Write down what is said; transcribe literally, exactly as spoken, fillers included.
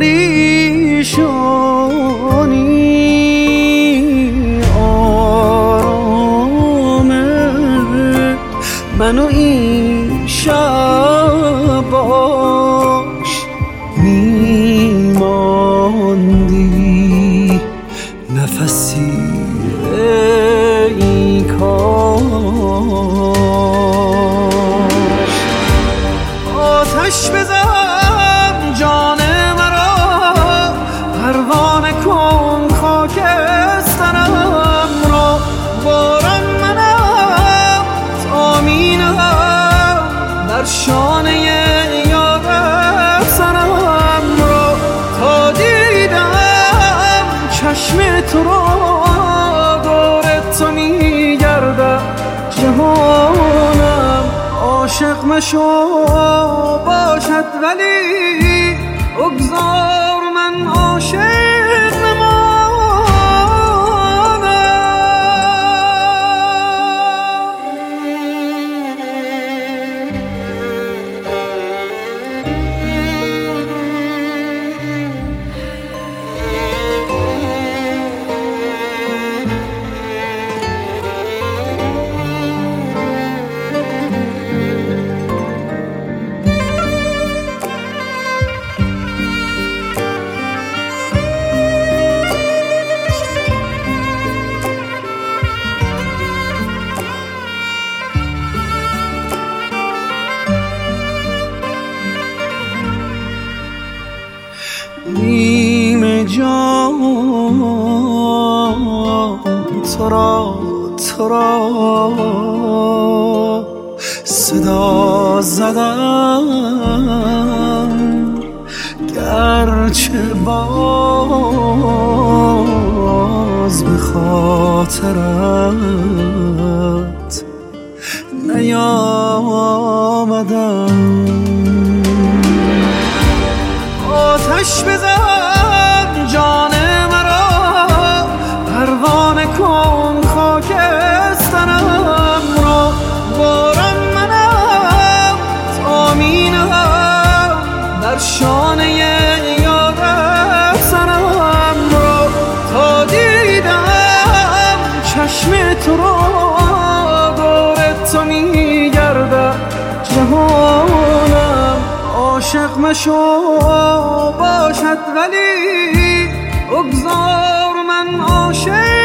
پریشانی آرامه منو این شب باش میماندی نفسی ای کاش آتش بزن جان مرا پروانه کن خاکسترم را باران منم تامینم در شانه یادت سرم را تا دیدم چشم تو را دور تو میگردد جهانم عاشق مشو باشد ولی بگذار من عاشق نیم جان تو را تو را صدا زدم گرچه باز به خاطرت نیامدم آتش بزن جان مرا پروانه کن خاکسترم را باران منم تامینم در شانه یادت سرم را تا دیدم چشم تو را دور تو میگردد جهانم عاشق مشو باشد ولی بگذار من عاشق